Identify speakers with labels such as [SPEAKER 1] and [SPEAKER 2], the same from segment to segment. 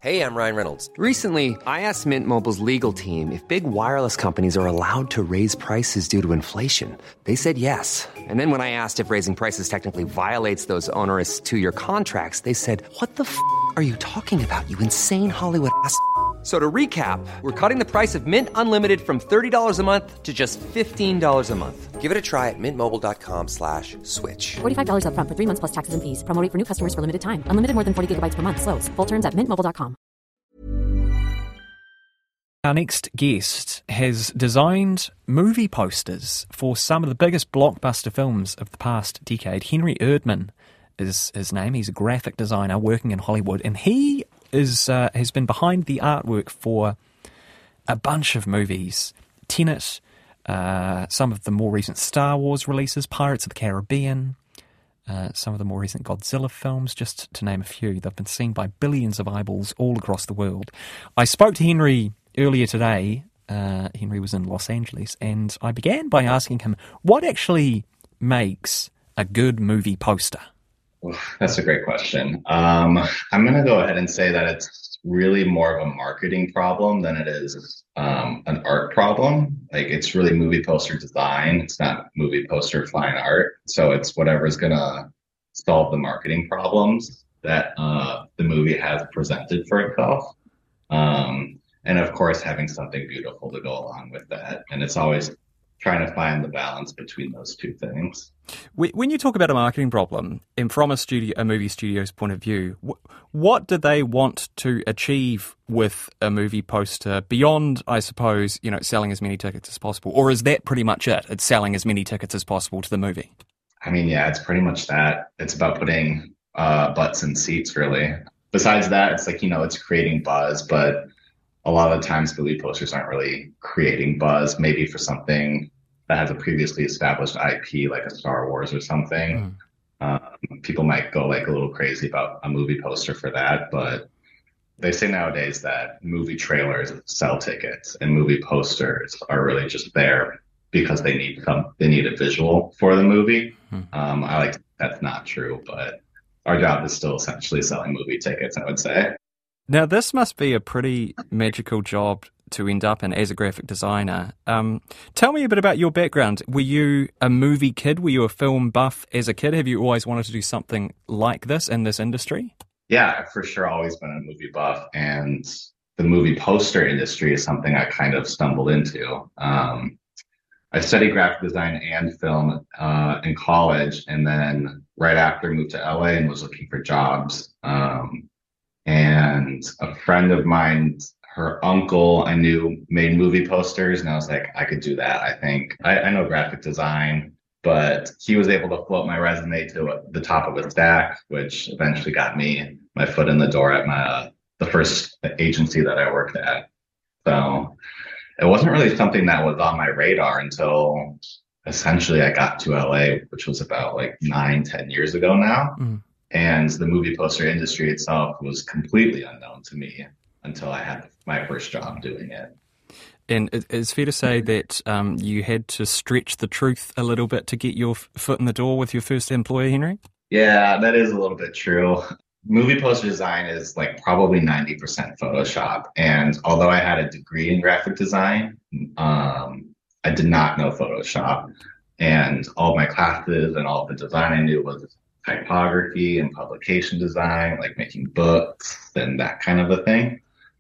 [SPEAKER 1] Hey, I'm Ryan Reynolds. Recently, I asked Mint Mobile's legal team if big wireless companies are allowed to raise prices due to inflation. They said yes. And then when I asked if raising prices technically violates those onerous two-year contracts, they said, "What the f*** are you talking about, you insane Hollywood ass?" So to recap, we're cutting the price of Mint Unlimited from $30 a month to just $15 a month. Give it a try at mintmobile.com/switch.
[SPEAKER 2] $45 up front for 3 months plus taxes and fees. Promo rate for new customers for limited time. Unlimited more than 40 gigabytes per month. Slows full terms at mintmobile.com.
[SPEAKER 3] Our next guest has designed movie posters for some of the biggest blockbuster films of the past decade. Henry Erdman is his name. He's a graphic designer working in Hollywood, and he has been behind the artwork for a bunch of movies. Tenet, some of the more recent Star Wars releases, Pirates of the Caribbean, some of the more recent Godzilla films, just to name a few. They've been seen by billions of eyeballs all across the world. I spoke to Henry earlier today. Henry was in Los Angeles, and I began by asking him what actually makes a good movie poster.
[SPEAKER 4] Well, that's a great question. I'm going to go ahead and say that it's really more of a marketing problem than it is an art problem. Like, it's really movie poster design. It's not movie poster fine art. So it's whatever's going to solve the marketing problems that the movie has presented for itself. And of course, having something beautiful to go along with that. And it's always trying to find the balance between those two things.
[SPEAKER 3] When you talk about a marketing problem, and from a movie studio's point of view, what do they want to achieve with a movie poster beyond, I suppose, selling as many tickets as possible? Or is that pretty much it? It's selling as many tickets as possible to the movie?
[SPEAKER 4] I mean, yeah, it's pretty much that. It's about putting butts in seats, really. Besides that, it's like, it's creating buzz, but a lot of the times movie posters aren't really creating buzz, maybe for something that has a previously established IP, like a Star Wars or something. People might go like a little crazy about a movie poster for that, but they say nowadays that movie trailers sell tickets and movie posters are really just there because they need a visual for the movie. That's not true, but our job is still essentially selling movie tickets, I would say.
[SPEAKER 3] Now, this must be a pretty magical job to end up in as a graphic designer. Tell me a bit about your background. Were you a movie kid? Were you a film buff as a kid? Have you always wanted to do something like this in this industry?
[SPEAKER 4] Yeah, I've for sure always been a movie buff, and the movie poster industry is something I kind of stumbled into. I studied graphic design and film in college, and then right after moved to LA and was looking for jobs. And a friend of mine, her uncle, I knew made movie posters, and I was like, I could do that. I think I know graphic design, but he was able to float my resume to the top of a stack, which eventually got me my foot in the door at the first agency that I worked at. So it wasn't really something that was on my radar until essentially I got to LA, which was about like 9-10 years ago now. And the movie poster industry itself was completely unknown to me until I had my first job doing it.
[SPEAKER 3] And it's fair to say that you had to stretch the truth a little bit to get your foot in the door with your first employer, Henry?
[SPEAKER 4] Yeah, that is a little bit true. Movie poster design is like probably 90% Photoshop. And although I had a degree in graphic design, I did not know Photoshop. And all my classes and all the design I knew was typography and publication design, like making books and that kind of a thing.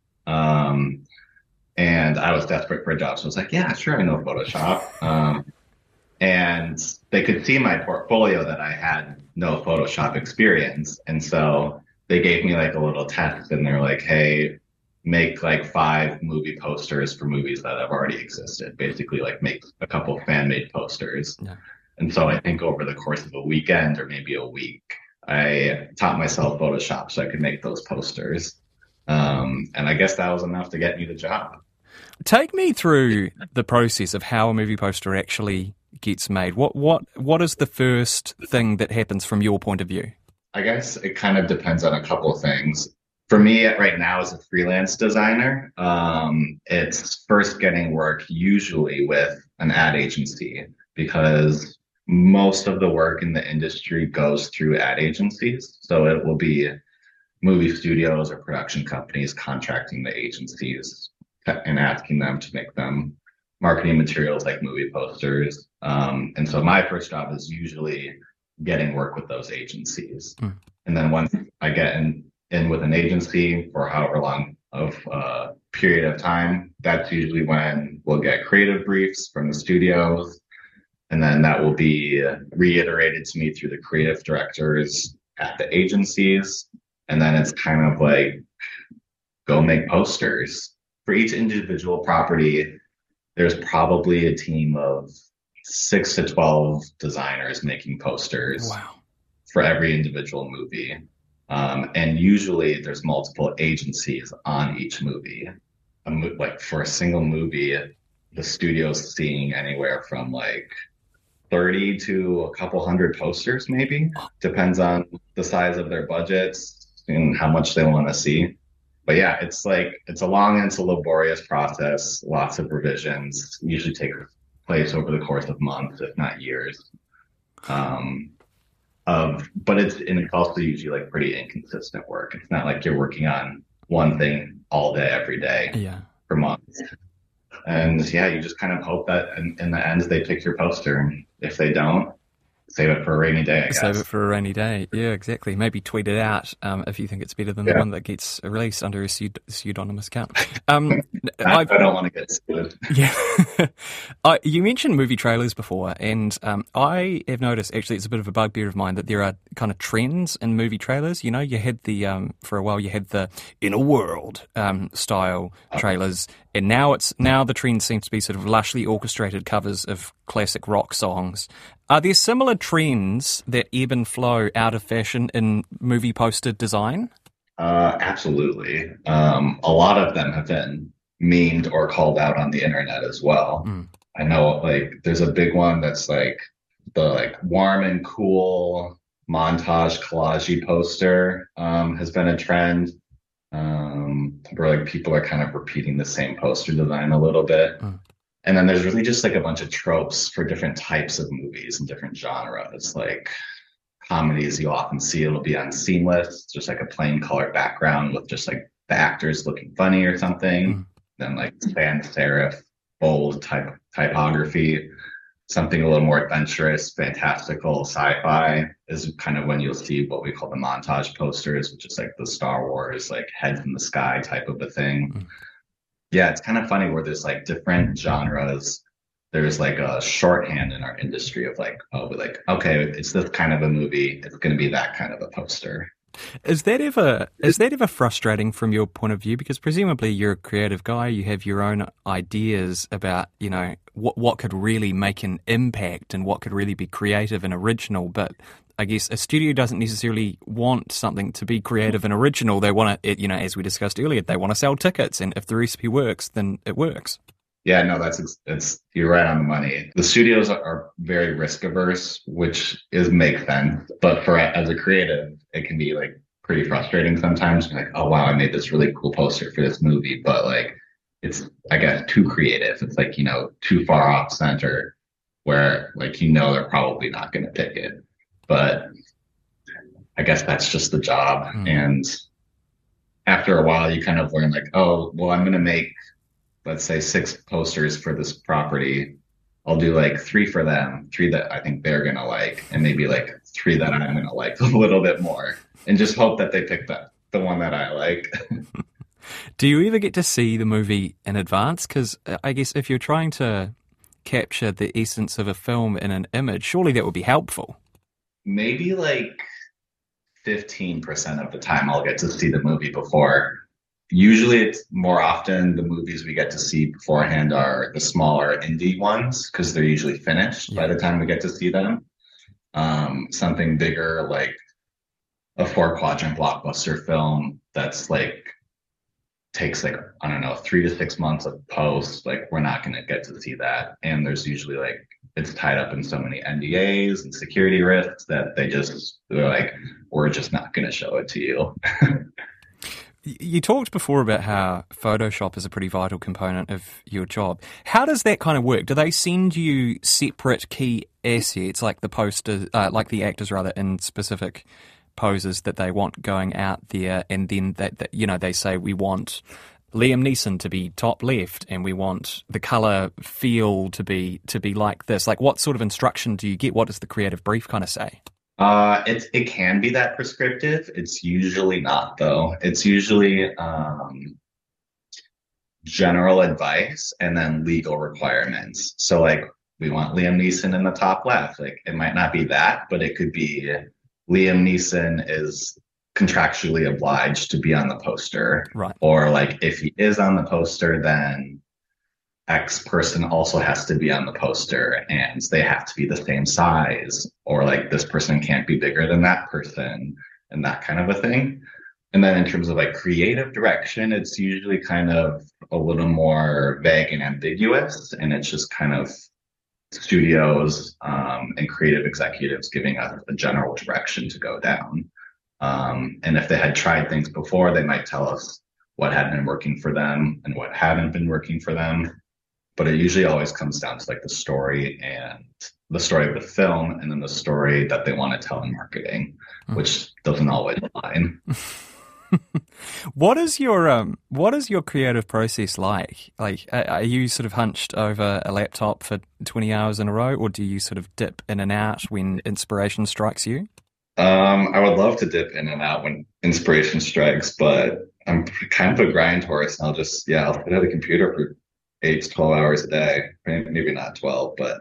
[SPEAKER 4] And I was desperate for a job. So I was like, yeah, sure, I know Photoshop. And they could see my portfolio that I had no Photoshop experience. And so they gave me like a little test, and they're like, hey, make like 5 movie posters for movies that have already existed. Basically, like make a couple fan-made posters. Yeah. And so I think over the course of a weekend or maybe a week, I taught myself Photoshop so I could make those posters. And I guess that was enough to get me the job.
[SPEAKER 3] Take me through the process of how a movie poster actually gets made. What is the first thing that happens from your point of view?
[SPEAKER 4] I guess it kind of depends on a couple of things. For me right now as a freelance designer, it's first getting work usually with an ad agency, because most of the work in the industry goes through ad agencies. So it will be movie studios or production companies contracting the agencies and asking them to make them marketing materials like movie posters. And so my first job is usually getting work with those agencies. And then once I get in with an agency for however long of period of time, that's usually when we'll get creative briefs from the studios. And then that will be reiterated to me through the creative directors at the agencies. And then it's kind of like, go make posters. For each individual property, there's probably a team of 6 to 12 designers making posters.
[SPEAKER 3] Wow.
[SPEAKER 4] For every individual movie. And usually there's multiple agencies on each movie. Like for a single movie, the studio's seeing anywhere from like 30 to a couple hundred posters, maybe. Depends on the size of their budgets and how much they want to see. But yeah, it's a long and it's a laborious process, lots of revisions, usually take place over the course of months, if not years. But it's also usually like pretty inconsistent work. It's not like you're working on one thing all day, every day for months. And yeah, you just kind of hope that in the end they pick your poster. And if they don't, save it for a rainy day, I guess.
[SPEAKER 3] Save it for a rainy day. Yeah, exactly. Maybe tweet it out if you think it's better than the one that gets released under a pseudonymous account.
[SPEAKER 4] I don't want to get sued.
[SPEAKER 3] Yeah. You mentioned movie trailers before, and I have noticed, actually, it's a bit of a bugbear of mine, that there are kind of trends in movie trailers. You know, you had for a while, you had the In a World style trailers, and now the trend seems to be sort of lushly orchestrated covers of classic rock songs. Are there similar trends that ebb and flow out of fashion in movie poster design?
[SPEAKER 4] Absolutely. A lot of them have been memed or called out on the internet as well. I know like there's a big one that's like the like warm and cool montage collage poster has been a trend. Where like people are kind of repeating the same poster design a little bit. And then there's really just like a bunch of tropes for different types of movies and different genres. Like comedies, you often see it'll be on seamless, just like a plain color background with just like the actors looking funny or something. Then like sans serif, bold typography. Something a little more adventurous, fantastical, sci-fi is kind of when you'll see what we call the montage posters, which is like the Star Wars, like heads in the sky type of a thing. Yeah, it's kind of funny where there's like different genres. There's like a shorthand in our industry of like, okay, it's this kind of a movie. It's going to be that kind of a poster.
[SPEAKER 3] Is that ever frustrating from your point of view? Because presumably you're a creative guy, you have your own ideas about, you know, what could really make an impact and what could really be creative and original. But I guess a studio doesn't necessarily want something to be creative and original. They want to, you know, as we discussed earlier, they want to sell tickets, and if the recipe works, then it works.
[SPEAKER 4] Yeah, no, you're right on the money. The studios are very risk averse, which makes sense. But as a creative, it can be like pretty frustrating sometimes. You're like, oh wow, I made this really cool poster for this movie, but like it's, I guess, too creative. It's like, you know, too far off center where like, you know, they're probably not going to pick it. But I guess that's just the job. And after a while, you kind of learn like, oh, well, I'm going to make, let's say 6 posters for this property. I'll do like 3 for them, 3 that I think they're going to like, and maybe like 3 that I'm going to like a little bit more, and just hope that they pick the one that I like.
[SPEAKER 3] Do you ever get to see the movie in advance? Because I guess if you're trying to capture the essence of a film in an image, surely that would be helpful.
[SPEAKER 4] Maybe like 15% of the time I'll get to see the movie before. Usually it's more often the movies we get to see beforehand are the smaller indie ones because they're usually finished by the time we get to see them. Something bigger like a 4-quadrant blockbuster film that's like takes like, I don't know, 3 to 6 months of post, like we're not going to get to see that. And there's usually like, it's tied up in so many NDAs and security risks that they're like, we're just not going to show it to you.
[SPEAKER 3] You talked before about how Photoshop is a pretty vital component of your job. How does that kind of work? Do they send you separate key assets, like the poster, like the actors rather, in specific poses that they want going out there, and then they say we want Liam Neeson to be top left, and we want the colour feel to be like this. Like, what sort of instruction do you get? What does the creative brief kind of say?
[SPEAKER 4] It can be that prescriptive. It's usually not, though. It's usually general advice and then legal requirements. So, like, we want Liam Neeson in the top left. Like, it might not be that, but it could be Liam Neeson is contractually obliged to be on the poster.
[SPEAKER 3] Right.
[SPEAKER 4] Or, like, if he is on the poster, then X person also has to be on the poster and they have to be the same size, or like this person can't be bigger than that person, and that kind of a thing. And then in terms of like creative direction, it's usually kind of a little more vague and ambiguous, and it's just kind of studios and creative executives giving us a general direction to go down. And if they had tried things before, they might tell us what had been working for them and what hadn't been working for them. But it usually always comes down to like the story and the story of the film, and then the story that they want to tell in marketing, which doesn't always align.
[SPEAKER 3] What is your creative process like? Like, are you sort of hunched over a laptop for 20 hours in a row, or do you sort of dip in and out when inspiration strikes you?
[SPEAKER 4] I would love to dip in and out when inspiration strikes, but I'm kind of a grind horse, and I'll sit at a computer for 8 to 12 hours a day. Maybe not 12, but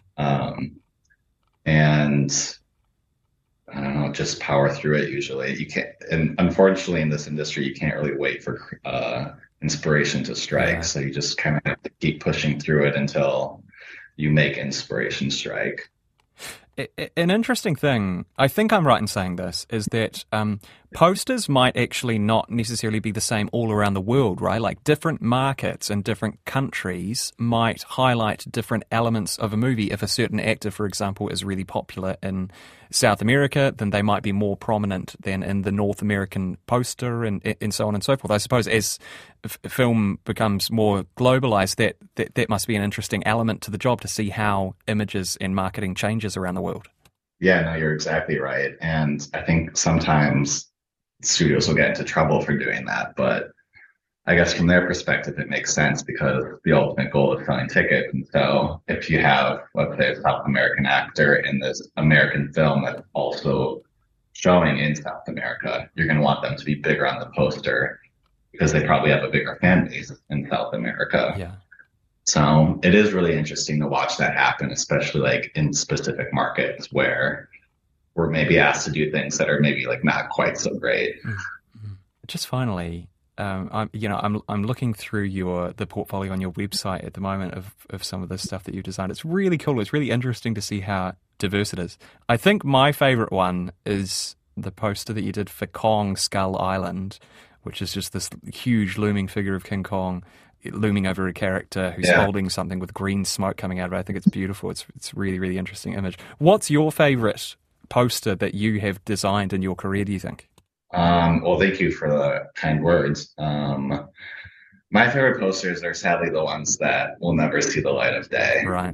[SPEAKER 4] and I don't know, just power through it. Usually you can't, and unfortunately in this industry, you can't really wait for inspiration to strike. Yeah. So you just kind of have to keep pushing through it until you make inspiration strike.
[SPEAKER 3] An interesting thing, I think I'm right in saying this, is that posters might actually not necessarily be the same all around the world, right? Like, different markets and different countries might highlight different elements of a movie. If a certain actor, for example, is really popular in South America, then they might be more prominent than in the North American poster, and so on and so forth. I suppose as film becomes more globalized, that must be an interesting element to the job, to see how images and marketing changes around the world.
[SPEAKER 4] Yeah, no, you're exactly right. And I think sometimes studios will get into trouble for doing that, but I guess from their perspective, it makes sense because the ultimate goal is selling tickets. And so if you have, let's say, a South American actor in this American film that's also showing in South America, you're going to want them to be bigger on the poster because they probably have a bigger fan base in South America.
[SPEAKER 3] Yeah.
[SPEAKER 4] So it is really interesting to watch that happen, especially like in specific markets where we're maybe asked to do things that are maybe like not quite so great.
[SPEAKER 3] Mm-hmm. Just finally, I'm looking through the portfolio on your website at the moment of some of the stuff that you've designed. It's really cool. It's really interesting to see how diverse it is. I think my favorite one is the poster that you did for Kong Skull Island, which is just this huge looming figure of King Kong looming over a character who's holding something with green smoke coming out of it. I think it's beautiful. It's really, really interesting image. What's your favorite poster that you have designed in your career, do you think?
[SPEAKER 4] Well, thank you for the kind words. My favorite posters are sadly the ones that will never see the light of day.
[SPEAKER 3] Right.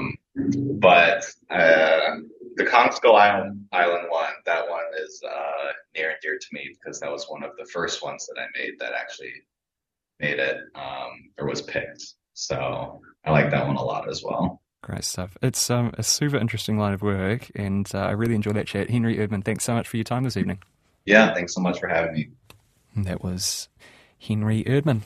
[SPEAKER 4] But the Kong Skull Island one, that one is near and dear to me because that was one of the first ones that I made that actually made it or was picked. So I like that one a lot as well.
[SPEAKER 3] Great stuff. It's a super interesting line of work, and I really enjoyed that chat. Henry Erdman, thanks so much for your time this evening.
[SPEAKER 4] Yeah, thanks so much for having me.
[SPEAKER 3] That was Henry Erdman.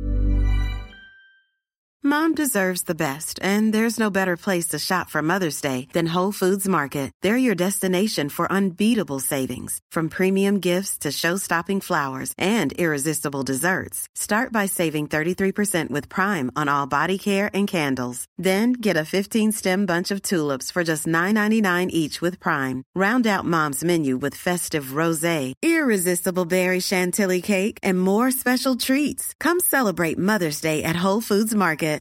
[SPEAKER 5] Mom deserves the best, and there's no better place to shop for Mother's Day than Whole Foods Market. They're your destination for unbeatable savings, from premium gifts to show-stopping flowers and irresistible desserts. Start by saving 33% with Prime on all body care and candles. Then get a 15-stem bunch of tulips for just $9.99 each with Prime. Round out Mom's menu with festive rosé, irresistible berry chantilly cake, and more special treats. Come celebrate Mother's Day at Whole Foods Market.